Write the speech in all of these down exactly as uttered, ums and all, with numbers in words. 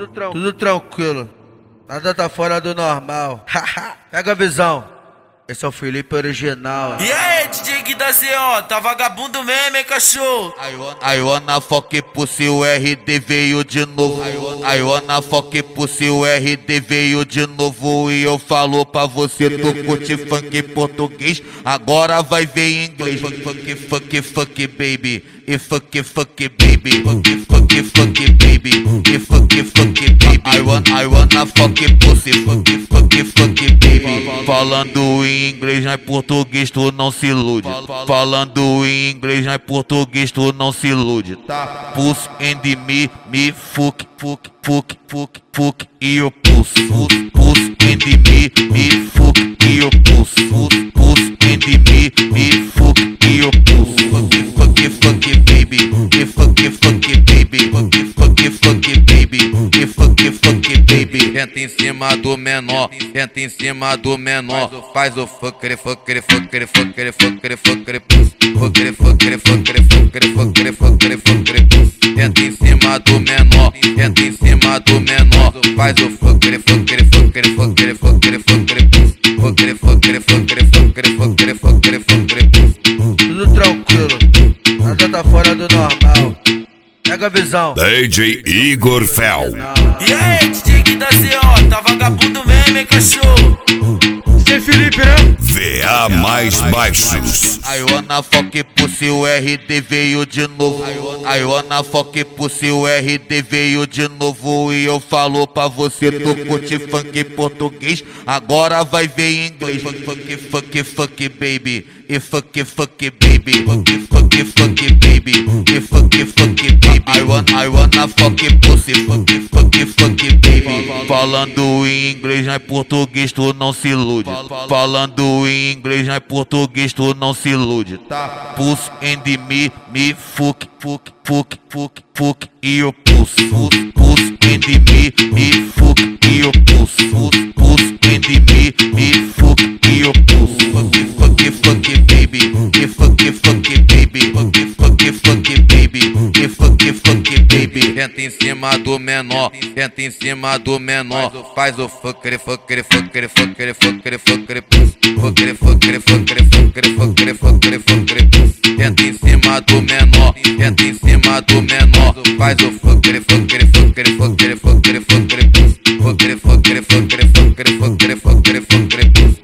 tudo, tran tudo tranquilo. Nada tá fora do normal. Pega a visão. Esse é o Felipe original. E aí, D J Gui da Z O, tá vagabundo mesmo, hein, cachorro? I wanna fuck pussy, o R D veio de novo. I wanna fuck pussy, o R D veio de novo. E eu falo pra você, tu curte funk português, agora vai ver em inglês. Funk, funk, funk, baby. E funk, funk, baby. Funk, funk, funk, baby. E funk, funk, baby. I wanna, I wanna fuck pussy, funk, funk, funk, baby. Falando em inglês, não é português, tu não se ilude. Falando em inglês, não é português, tu não se ilude, tá? Puss and me, me, fuck, fuck, fuck, fuck, fuck, e eu puss. Puss and me, me, fuck, e eu puss. Puss and me, me, fuck, e eu puss. Fuck, fuck, fuck, baby. E fuck, fuck, baby. Fuck, fuck, fuck, baby. E fuck, fuck, baby. Entra em cima do menor, entra em cima do menor. Faz o fucker, fucker, fucker, fucker, fucker, fucker, puss. Fucker, fucker, fucker, fucker, fucker, fucker, fucker, puss. Entra em cima do menor, entra em cima do menor. Faz o fucker, fucker, fucker, fucker, fucker, fucker, puss. Fucker, fucker, fucker, fucker, fucker, fucker, fucker, puss. Tudo tranquilo. Nada tá fora do normal. Pega a visão. D J Igor Fel. E aí, D J Gui da Z O, tá vagabundo mesmo, hein, cachorro? D J Felipe, né? V A mais baixos. I wanna fuck pussy, o R D veio de novo. I wanna fuck pussy, o R D veio de novo. E eu falo pra você, tu curte funk português, agora vai ver em inglês. Funk, funk, funk, baby. E funk, funk, baby. Funk, funk, funk, baby. E funk, funk, baby. I wanna, I wanna fuck pussy, funk, funk, funk, baby. Falando em inglês, não é português, tu não se ilude. Falando em inglês, não é português, tu não se ilude, tá? Puss and me, me, fuck, fuck, fuck, fuck, fuck, e eu puss. Puss and me, me, fuck, e eu puss. Puss and me, me, fuck, e eu puss. Fuck, fuck, fuck, baby. E fuck, fuck, baby. Fuck, fuck, fuck, baby. E fuck, fuck, baby. Entra em cima do menor, entra em cima do menor. Faz o fucker, fucker, fucker, fucker, fucker, fucker, puss. Fucker, fucker, fucker, fucker, fucker, fucker, fucker, puss. Entra em cima do menor, entra em cima do menor. Faz o fucker, fucker, fucker, fucker, fucker, fucker, puss. Fucker, fucker, fucker, fucker, fucker, fucker, fucker, puss.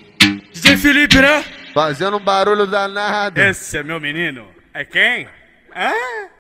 D J Felipe, né? Fazendo um barulho danado. Esse é meu menino. É quem? Hã?